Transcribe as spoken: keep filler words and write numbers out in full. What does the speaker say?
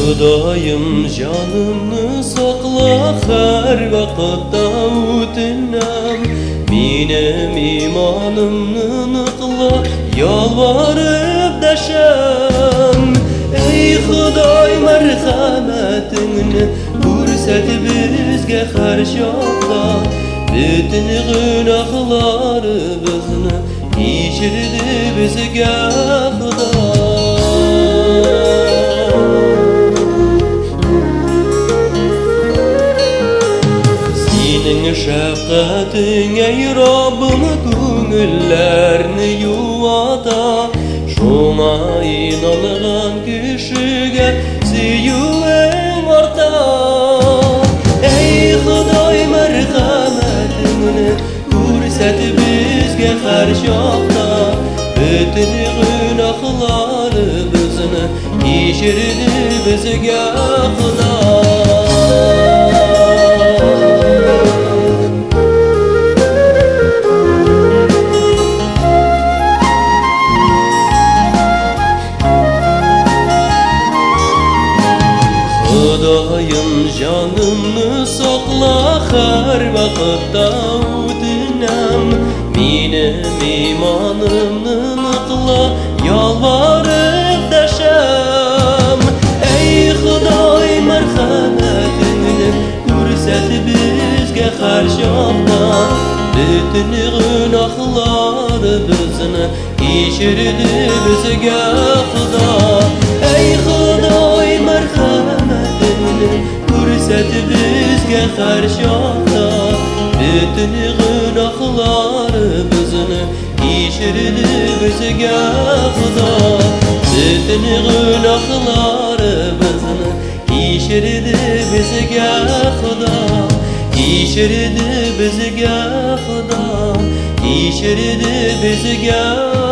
Xudoyim canımni saqla, har vaqtda o'tinam. Menim iymonimni niqla, yolvorib dasham. Ey Xudoy marhamatingni ko'rsat bizga har chog'da. Bütün gunohlarimizni kechirdi bizga Xudo. Şefkatin ey Rabbim ko'ngillarni yuvata. Şuna inangan kishiga suyuving orta. Ey Xudoy marhamatingni ko'rsat bizga har chog'da. Bütün gunohlarimizni kechirdi bizga Xudo. Xudoyim canımni saqla, har vaqtda o'tinam. Menim iymonimni niqla, yolvorib dasham. Ey Xudoy marhamatingni ko'rsat bizga har chog'da. Bütün gunohlarimizni kechirdi bizga Xudo. Ey Xudoy marhamatingni ko'rsat bizga har chog'da. Bütün gunohlarimizni kechirdi bizga Xudo. Bütün gunohlarimizni kechirdi bizga Xudo. Kechirdi bizga Xudo. Kechirdi bizga